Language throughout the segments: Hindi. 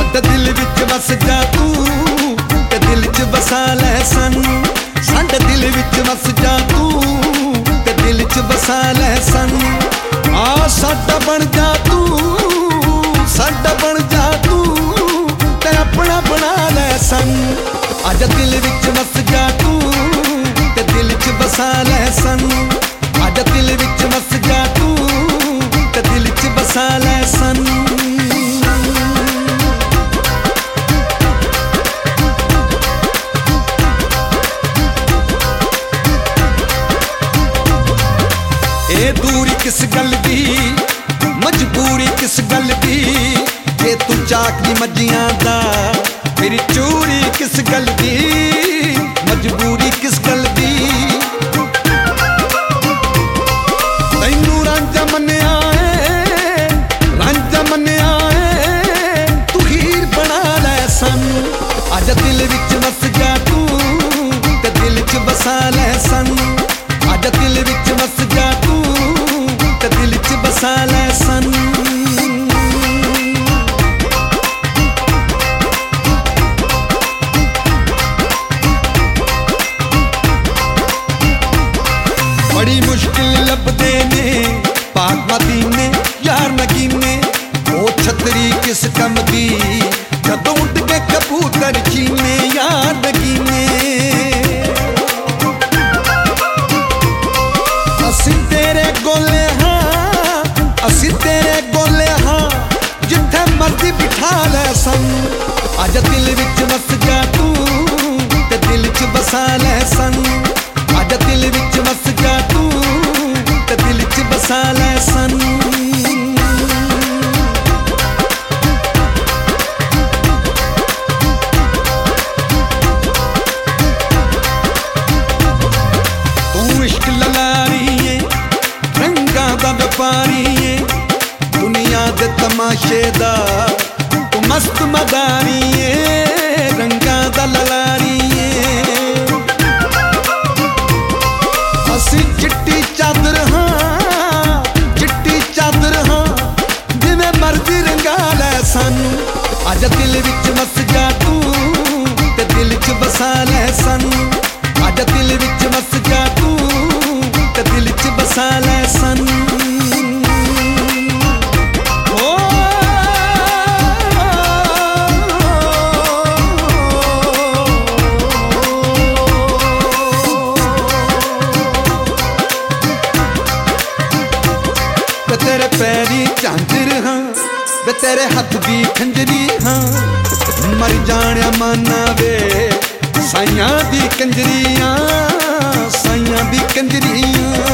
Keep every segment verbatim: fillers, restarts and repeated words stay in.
साडे दिल विच वस जा तू ते दिल च बसा लै सानू। साडे दिल विच वस जा तू ते दिल च बसा लै सानू। आ साडा बन जा तू, साडा बन जा तू ते अपना बना लै सानू। आजा दिल विच वस जा तू ते दिल च बसा लै सानू। आजा दिल विच वस जा तू ते दिल च बसा लै सानू। ए दूरी किस गल दी, मजबूरी किस गल दी, जे तू चाकनी मजियां दा मेरी चोरी किस गल दी, मजबूरी किस गल दी। तैनू रांझा मन्निया है, रांझा मन्निया है, तू हीर बना लै सानू। आजा दिल विच वस जा तू ते दिल च बसा लै सानू। आजा दिल विच वस जा तू ते दिल च बसा लै सानू। बड़ी मुश्किल लभदे ने पाक मदीने यार नगीने, ओ छतरी किस कम दी जदों उड़ के कबूतर चीने यार नगीने। असी तेरे गोले हाँ, असी तेरे गोले हाँ, जिथे मर्जी बिठा लै सानू। आजा दिल विच वस जा तू ते दिल च बसा लै सानू। आजा दिल विच वस जा तू ते दिल च बसा लै सानू। तू इश्क ललारी है, रंगा दा व्यापारी है, दुनिया दे तमाशे दा तू मस्त मदारी है, रंगा दा ललारी है। असी चिट्टी चादर हाँ, चिट्टी चादर हाँ, जिवें मर्जी रंगा लै सानू। आजा दिल विच वस जा तू ते दिल च बसा लै सानू। आजा दिल विच वस जा तू ते दिल च बसा लै सानू। तेरे पैरी झांझर हाँ, वे तेरे हथ दी खंजरी हाँ, मर जाने माना वे साइयां दी कंजरियां, साइयां दी कंजरियां।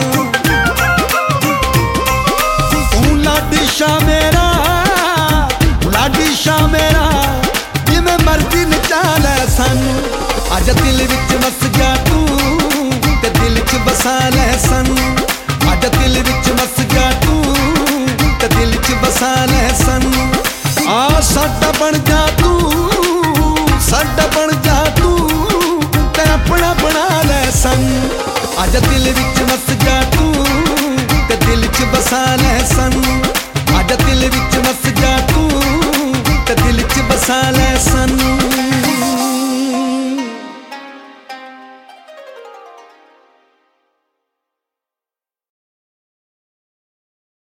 तू लाडी शाह मेरा, लाडी शाह मेरा, जिवें मर्जी नचा लै सानू। आजा दिल विच वस जा तू ते दिल च बसा लै सानू। आजा दिल विच वस जा तू ते दिल च बसा लै सानू। आ साडा बन जा तू, साडा बन जा तू ते अपना बना लै सानू। आजा दिल विच वस जा तू ते दिल च बसा लै